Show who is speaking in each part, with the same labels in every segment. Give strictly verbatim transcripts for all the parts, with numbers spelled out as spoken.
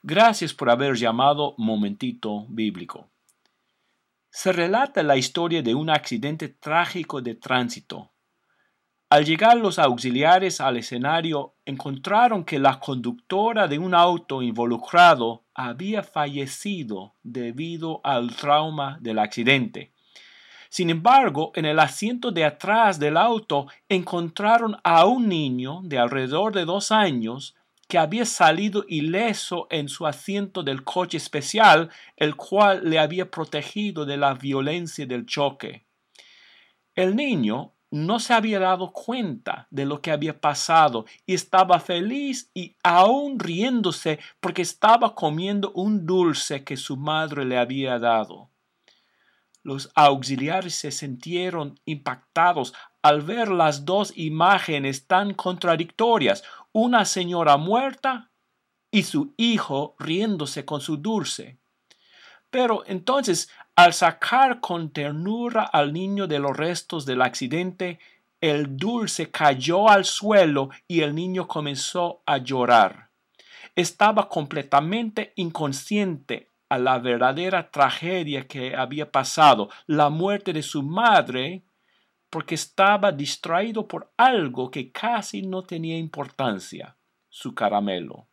Speaker 1: Gracias por haber llamado Momentito Bíblico. Se relata la historia de un accidente trágico de tránsito. Al llegar los auxiliares al escenario, encontraron que la conductora de un auto involucrado había fallecido debido al trauma del accidente. Sin embargo, en el asiento de atrás del auto encontraron a un niño de alrededor de dos años que había salido ileso en su asiento del coche especial, el cual le había protegido de la violencia del choque. El niño no se había dado cuenta de lo que había pasado y estaba feliz y aún riéndose porque estaba comiendo un dulce que su madre le había dado. Los auxiliares se sintieron impactados al ver las dos imágenes tan contradictorias, una señora muerta y su hijo riéndose con su dulce. Pero entonces, al sacar con ternura al niño de los restos del accidente, el dulce cayó al suelo y el niño comenzó a llorar. Estaba completamente inconsciente a la verdadera tragedia que había pasado, la muerte de su madre, porque estaba distraído por algo que casi no tenía importancia, su caramelo.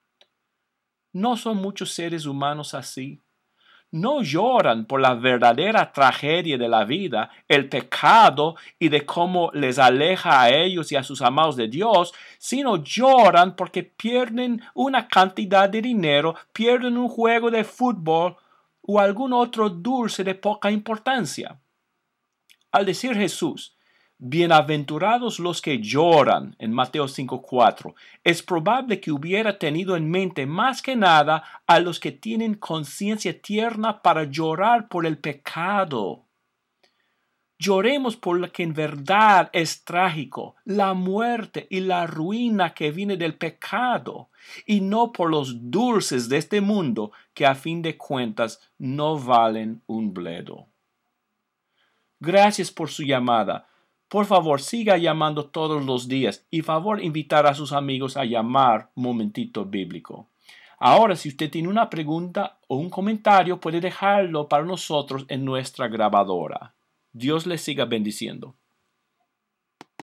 Speaker 1: ¿No son muchos seres humanos así? No lloran por la verdadera tragedia de la vida, el pecado y de cómo les aleja a ellos y a sus amados de Dios, sino lloran porque pierden una cantidad de dinero, pierden un juego de fútbol o algún otro dulce de poca importancia. Al decir Jesús, bienaventurados los que lloran, en Mateo cinco cuatro, es probable que hubiera tenido en mente más que nada a los que tienen conciencia tierna para llorar por el pecado. Lloremos por lo que en verdad es trágico, la muerte y la ruina que viene del pecado, y no por los dulces de este mundo que a fin de cuentas no valen un bledo. Gracias por su llamada. Por favor, siga llamando todos los días y favor invitar a sus amigos a llamar Momentito Bíblico. Ahora, si usted tiene una pregunta o un comentario, puede dejarlo para nosotros en nuestra grabadora. Dios les siga bendiciendo.